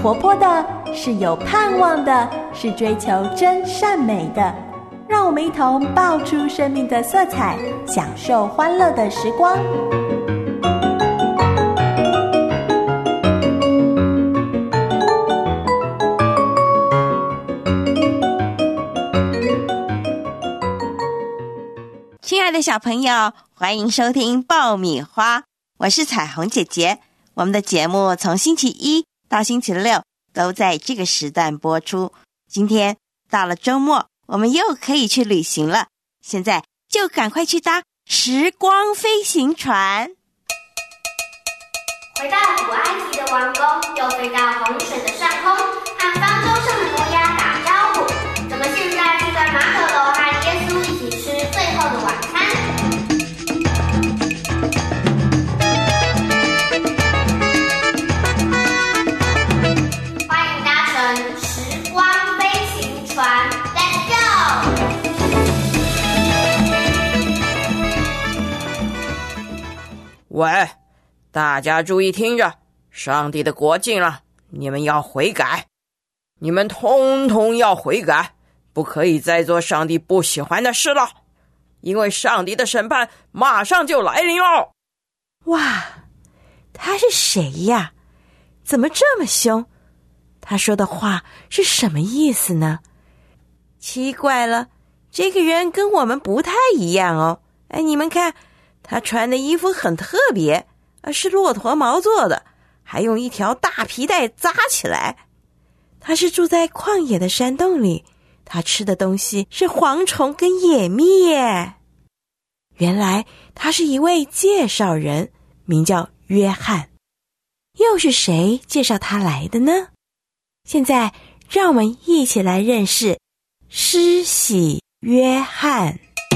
活泼的，是有盼望的，是追求真善美的。让我们一同爆出生命的色彩，享受欢乐的时光。 亲爱的小朋友，欢迎收听爆米花，我是彩虹姐姐。我们的节目从星期一到星期六都在这个时段播出。今天到了周末，我们又可以去旅行了，现在就赶快去搭时光飞行船。 回到古埃及的王宫，又飞到洪水的上空，和方舟上的挪亚打招呼。怎么现在就在马可楼和耶稣一起吃最后的晚餐？欢迎搭乘时光飞行船 ，Let's go！ 喂，大家注意听着，上帝的国近了，你们要悔改，你们通通要悔改，不可以再做上帝不喜欢的事了，因为上帝的审判马上就来临了。 哇，他是谁呀？怎么这么凶？他说的话是什么意思呢？奇怪了，这个人跟我们不太一样哦。你们看，他穿的衣服很特别，是骆驼毛做的，还用一条大皮带扎起来。他是住在旷野的山洞里，他吃的东西是蝗虫跟野蜜耶。原来他是一位介绍人，名叫约翰。又是谁介绍他来的呢？现在让我们一起来认识施洗约翰。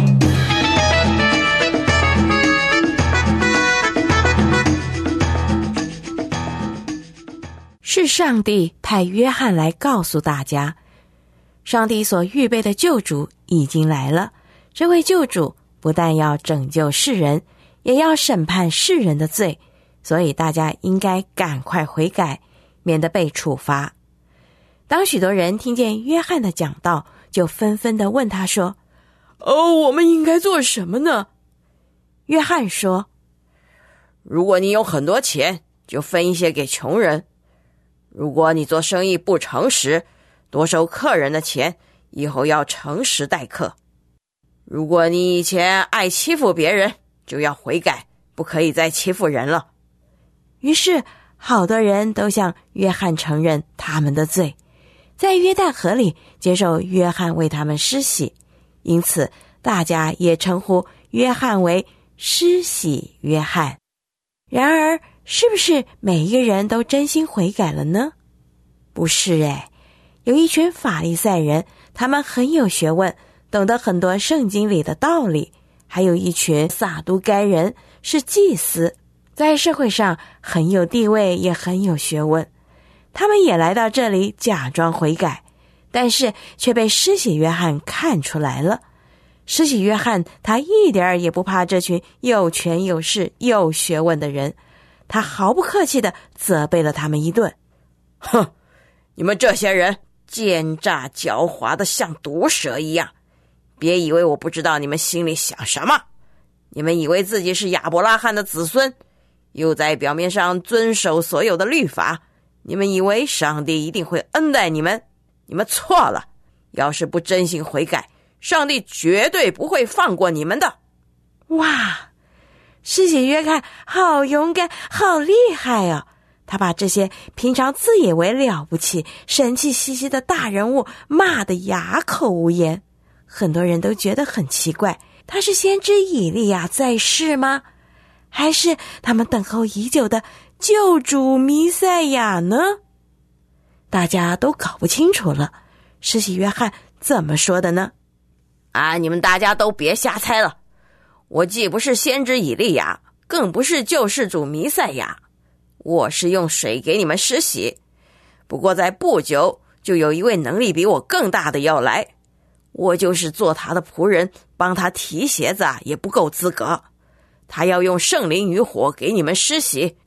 是上帝派约翰来告诉大家，上帝所预备的救主已经来了。这位救主不但要拯救世人，也要审判世人的罪，所以大家应该赶快悔改，免得被处罚。当许多人听见约翰的讲道，就纷纷地问他说：我们应该做什么呢？约翰说： 如果你有很多钱，就分一些给穷人。如果你做生意不诚实，多收客人的钱，以后要诚实待客。如果你以前爱欺负别人，就要悔改，不可以再欺负人了。 于是好多人都向约翰承认他们的罪，在约旦河里接受约翰为他们施洗，因此大家也称呼约翰为施洗约翰。然而是不是每一个人都真心悔改了呢？不是有一群法利赛人，他们很有学问，懂得很多圣经里的道理，还有一群撒都该人，是祭司，在社会上很有地位，也很有学问。他们也来到这里假装悔改，但是却被施洗约翰看出来了。施洗约翰他一点也不怕这群有权有势有学问的人，他毫不客气地责备了他们一顿。 哼，你们这些人奸诈狡猾的像毒蛇一样，别以为我不知道你们心里想什么。你们以为自己是亚伯拉罕的子孙，又在表面上遵守所有的律法，你们以为上帝一定会恩待你们，你们错了。要是不真心悔改，上帝绝对不会放过你们的。 哇，施洗约翰好勇敢，好厉害啊！他把这些平常自以为了不起、神气兮兮的大人物骂得哑口无言。很多人都觉得很奇怪，他是先知以利亚在世吗？还是他们等候已久的救主弥赛亚呢？大家都搞不清楚了。施洗约翰怎么说的呢？ 你们大家都别瞎猜了，我既不是先知以利亚，更不是救世主弥赛亚，我是用水给你们施洗。不过在不久，就有一位能力比我更大的要来，我就是做他的仆人，帮他提鞋子也不够资格。他要用圣灵与火给你们施洗，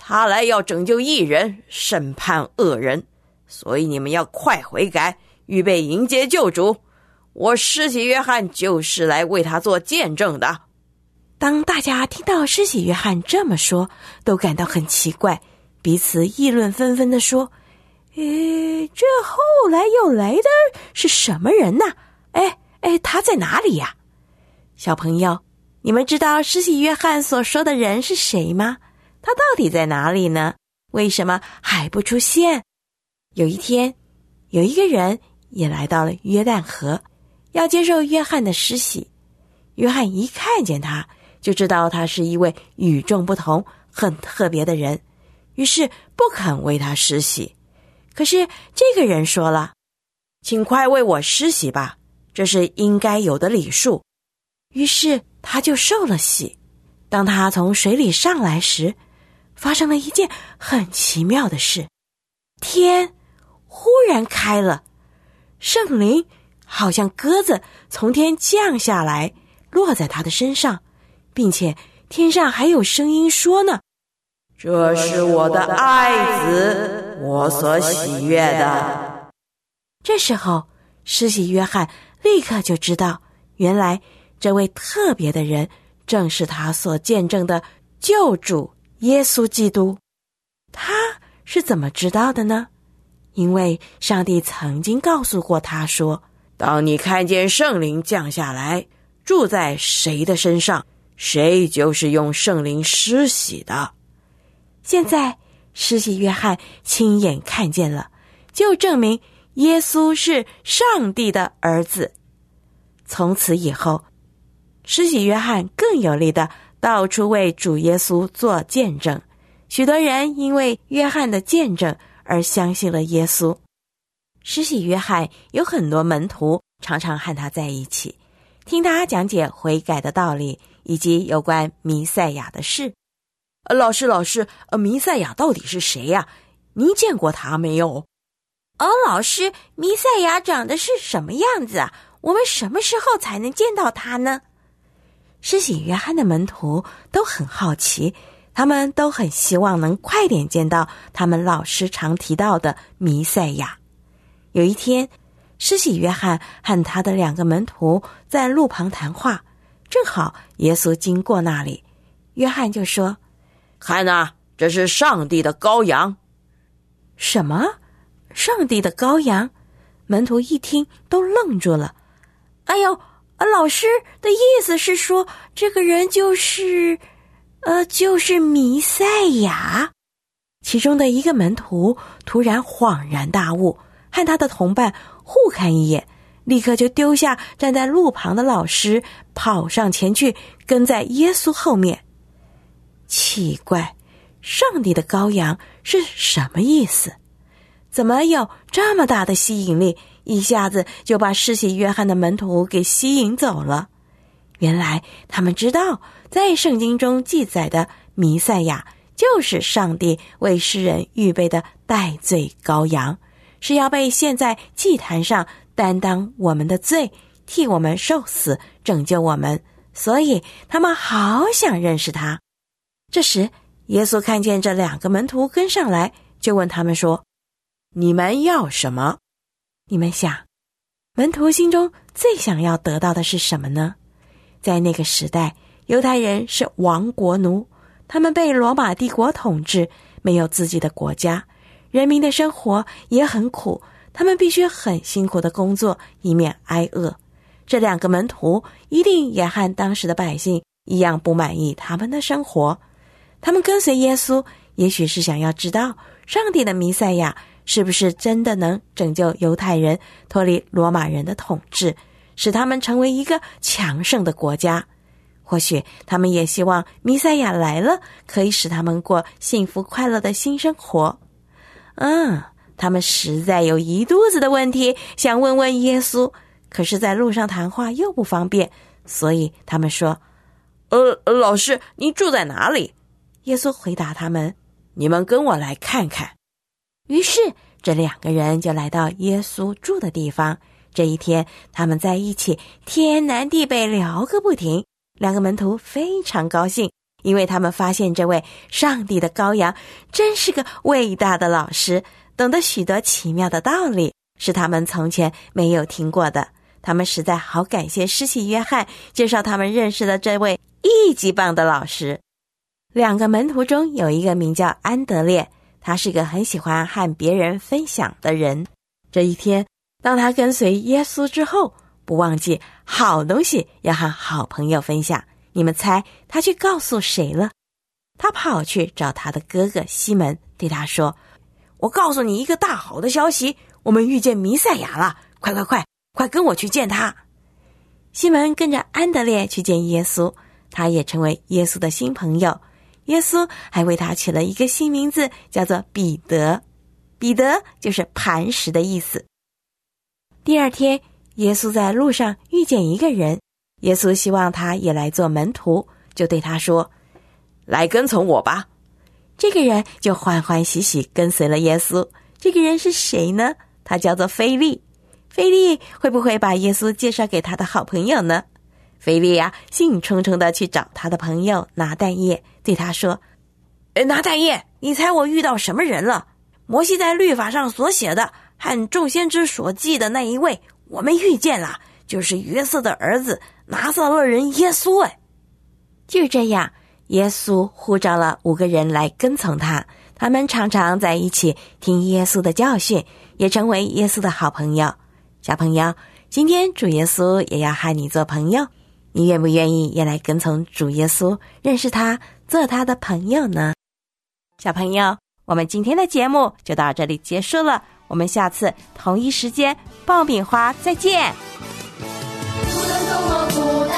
他来要拯救义人，审判恶人，所以你们要快悔改，预备迎接救主。我施洗约翰就是来为他做见证的。” 当大家听到施洗约翰这么说，都感到很奇怪，彼此议论纷纷地说：“这后来又来的是什么人呢？他在哪里呀？”小朋友，你们知道施洗约翰所说的人是谁吗？他到底在哪里呢？为什么还不出现？有一天，有一个人也来到了约旦河，要接受约翰的施洗。约翰一看见他，就知道他是一位与众不同、很特别的人，于是不肯为他施洗。可是这个人说了：“请快为我施洗吧，这是应该有的礼数。”于是他就受了洗。当他从水里上来时，发生了一件很奇妙的事，天忽然开了，圣灵好像鸽子从天降下来，落在他的身上，并且天上还有声音说呢：“ 这是我的爱子，我所喜悦的。” 这时候，施洗约翰立刻就知道，原来这位特别的人正是他所见证的救主耶稣基督。他是怎么知道的呢？因为上帝曾经告诉过他说：“ 当你看见圣灵降下来，住在谁的身上，谁就是用圣灵施洗的。” 现在施洗约翰亲眼看见了，就证明耶稣是上帝的儿子。从此以后，施洗约翰更有力的到处为主耶稣做见证，许多人因为约翰的见证而相信了耶稣。施洗约翰有很多门徒，常常和他在一起，听他讲解悔改的道理以及有关弥赛亚的事。 老师，弥赛亚到底是谁呀？您见过他没有？ 老师，弥赛亚长得是什么样子啊？我们什么时候才能见到他呢？施洗约翰的门徒都很好奇，他们都很希望能快点见到他们老师常提到的弥赛亚。有一天，施洗约翰和他的2个门徒在路旁谈话，正好耶稣经过那里，约翰就说：“ 看啊，这是上帝的羔羊。” 什么？上帝的羔羊？门徒一听都愣住了。老师的意思是说，这个人就是弥赛亚？其中的一个门徒突然恍然大悟，和他的同伴互看一眼，立刻就丢下站在路旁的老师，跑上前去，跟在耶稣后面。奇怪，上帝的羔羊是什么意思？怎么有这么大的吸引力，一下子就把施洗约翰的门徒给吸引走了？原来他们知道，在圣经中记载的弥赛亚就是上帝为世人预备的代罪羔羊，是要被献在祭坛上担当我们的罪，替我们受死，拯救我们，所以他们好想认识他。这时耶稣看见这2个门徒跟上来，就问他们说：“你们要什么？”你们想，门徒心中最想要得到的是什么呢？在那个时代，犹太人是亡国奴，他们被罗马帝国统治，没有自己的国家，人民的生活也很苦，他们必须很辛苦的工作，以免挨饿。这2个门徒一定也和当时的百姓一样不满意他们的生活。他们跟随耶稣，也许是想要知道上帝的弥赛亚是不是真的能拯救犹太人脱离罗马人的统治，使他们成为一个强盛的国家。或许他们也希望弥赛亚来了，可以使他们过幸福快乐的新生活。他们实在有一肚子的问题想问问耶稣，可是在路上谈话又不方便，所以他们说：“ 老师，你住在哪里？” 耶稣回答他们：“ 你们跟我来看看。” 于是这2个人就来到耶稣住的地方。这一天他们在一起天南地北聊个不停，2个门徒非常高兴， 因为他们发现这位上帝的羔羊真是个伟大的老师，懂得许多奇妙的道理，是他们从前没有听过的。他们实在好感谢施洗约翰介绍他们认识的这位一级棒的老师。2个门徒中有一个名叫安德烈，他是个很喜欢和别人分享的人。这一天，当他跟随耶稣之后，不忘记好东西要和好朋友分享。你们猜他去告诉谁了？他跑去找他的哥哥西门，对他说：我告诉你一个大好的消息，我们遇见弥赛亚了，快跟我去见他。西门跟着安德烈去见耶稣，他也成为耶稣的新朋友。耶稣还为他取了一个新名字，叫做彼得。彼得就是磐石的意思。第2天，耶稣在路上遇见一个人，耶稣希望他也来做门徒，就对他说：来跟从我吧。这个人就欢欢喜喜跟随了耶稣。这个人是谁呢？他叫做腓利。腓利会不会把耶稣介绍给他的好朋友呢？腓利啊，兴冲冲地去找他的朋友拿但业，对他说：拿但业，你猜我遇到什么人了？摩西在律法上所写的和众先知所记的那一位，我们遇见了，就是约瑟的儿子拿撒勒人耶稣。就这样，耶稣呼召了5个人来跟从他，他们常常在一起听耶稣的教训，也成为耶稣的好朋友。小朋友，今天主耶稣也要和你做朋友，你愿不愿意也来跟从主耶稣，认识他，做他的朋友呢？小朋友，我们今天的节目就到这里结束了，我们下次同一时间爆米花再见。 不能动我不